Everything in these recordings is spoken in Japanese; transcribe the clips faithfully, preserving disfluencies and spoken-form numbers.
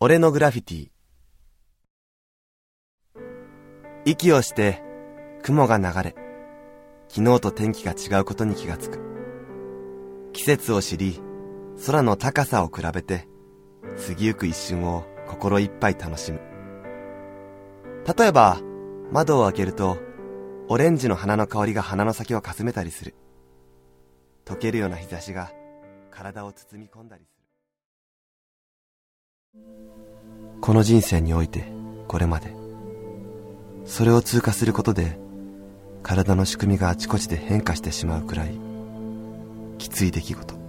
俺のグラフィティ。息をして雲が流れ、昨日と天気が違うことに気がつく。季節を知り、空の高さを比べて過ぎゆく一瞬を心いっぱい楽しむ。例えば窓を開けるとオレンジの花の香りが鼻の先をかすめたりする。溶けるような日差しが体を包み込んだりする。この人生においてこれまで、それを通過することで体の仕組みがあちこちで変化してしまうくらいきつい出来事。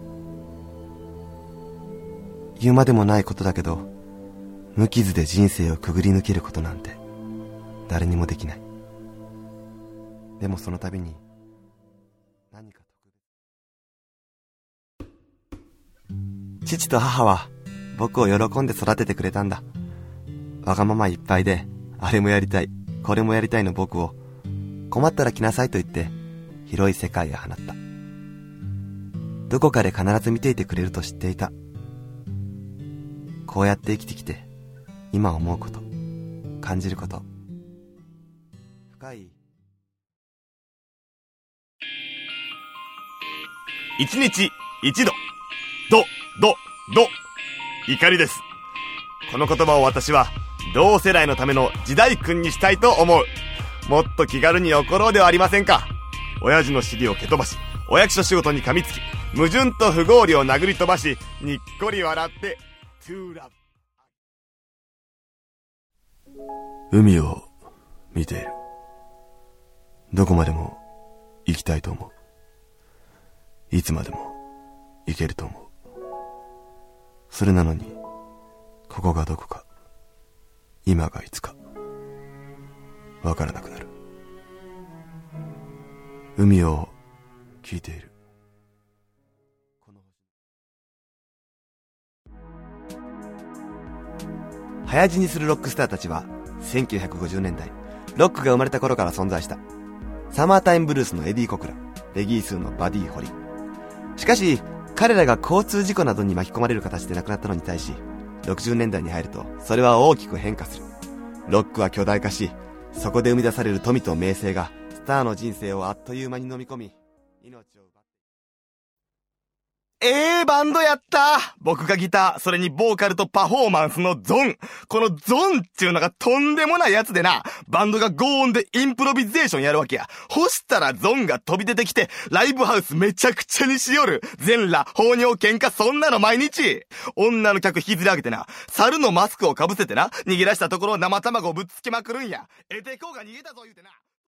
言うまでもないことだけど、無傷で人生をくぐり抜けることなんて誰にもできない。でもその度に何か特別。父と母は僕を喜んで育ててくれたんだ。わがままいっぱいで、あれもやりたい、これもやりたいの僕を、困ったら来なさいと言って広い世界へ放った。どこかで必ず見ていてくれると知っていた。こうやって生きてきて今思うこと、感じること、深い。 一日一度、ど、ど、ど、怒りです。この言葉を私は同世代のための時代訓にしたいと思う。もっと気軽に怒ろうではありませんか。親父の尻を蹴飛ばし、お役所仕事に噛みつき、矛盾と不合理を殴り飛ばし、にっこり笑ってトゥーラブ。海を見ている。どこまでも行きたいと思う。いつまでも行けると思う。それなのに、ここがどこか、今がいつかわからなくなる。海を聞いている。早死にするロックスターたちはせんきゅうひゃくごじゅうねんだい、ロックが生まれた頃から存在した。サマータイムブルースのエディ・コクラ、レギースーのバディ・ホリ。しかし彼らが交通事故などに巻き込まれる形で亡くなったのに対し、ろくじゅうねんだいに入るとそれは大きく変化する。ロックは巨大化し、そこで生み出される富と名声がスターの人生をあっという間に飲み込み、命を奪って。 ええバンドやった。僕がギター、それにボーカルとパフォーマンスのゾン。このゾンっていうのがとんでもないやつでな、バンドがゴーンでインプロビゼーションやるわけや。ほしたらゾンが飛び出てきて、ライブハウスめちゃくちゃにしよる。全裸、放尿、喧嘩、そんなの毎日。女の客引きずり上げてな、猿のマスクをかぶせてな、逃げ出したところを生卵をぶっつけまくるんや。エテコが逃げたぞ言うてな。